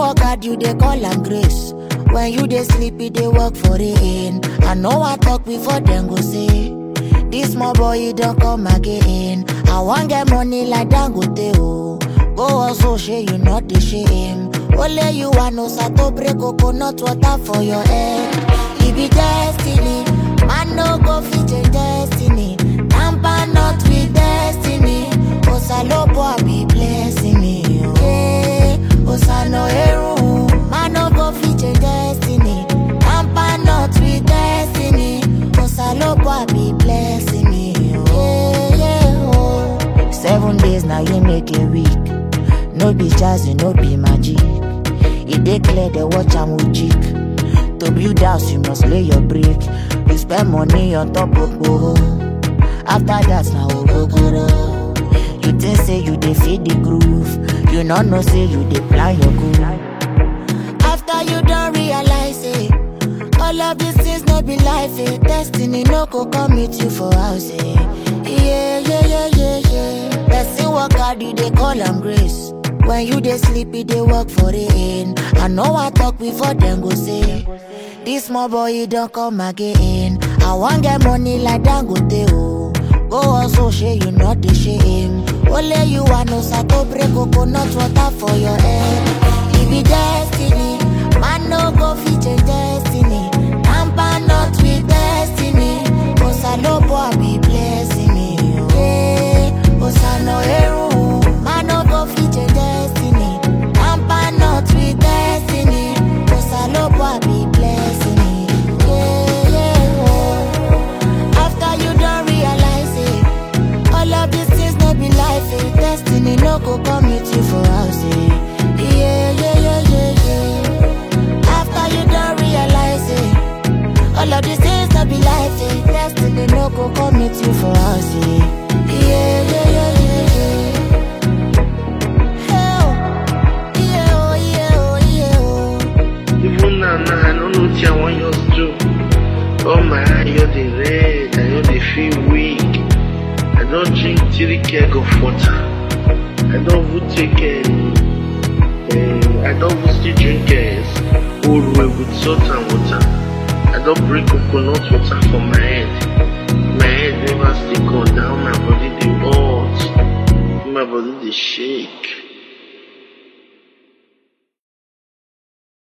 work hard, you they call am grace. When you they sleepy, they work for the end. I know I talk before them go say, this small boy, he don't come again. I want get money like Dangote, oh. Go also share, you not the shame. Only you want no sato break coconut water for your head. It be destiny, man no go fit change destiny. Tamper not with destiny. Osalopo be blessing me, yeah. Osano eru, man no go fit change destiny. Tamper not with destiny. Osalopo be blessing me, yeah, yeah, oh. 7 days now you make a week. No be jazzy, no be magic. It declare the watch and mujik. To build house, you must lay your brick. You spend money on top of go. After that, now go. You think say you dey feed the groove. You not know say you dey plan your goal. After you don't realize it, all of these things no be life, eh. Destiny no go come meet you for house, eh. Yeah, yeah, yeah, yeah, yeah. Person work hard, you dey call am grace. When you dey sleepy, they work for the end. I know I talk before them go say, this small boy, he don't come again. I want get money like Dangote, oh. Go also share, you not the shame. Only you want no sato break coconut water for your head. It be destiny, man no go fit change destiny. Tamper not with destiny. Osalopo be blessing me, yeah. Osano eru, man no go fit change destiny. Tamper not with destiny. Osalopo be blessing me, yeah, yeah, oh. After you don't realize it, all of these things no be life, eh. Destiny no go come meet you for house, eh. Yeah, yeah, yeah, yeah, yeah. After you don't realize it, all of these things no be life, eh. Destiny no go come meet you for house, eh. Yeah, yeah, yeah, yeah, yeah. Hey, oh. Yeah, oh, yeah, oh, yeah, oh. Even now, I don't know what I want you to do. Oh my, you're the red, I know they feel weak. I don't drink 3 keg of water. I don't even take I don't even still drink old way with salt and water. I don't bring coconut water for my head. My head never still go down, my body they hot. My body they shake.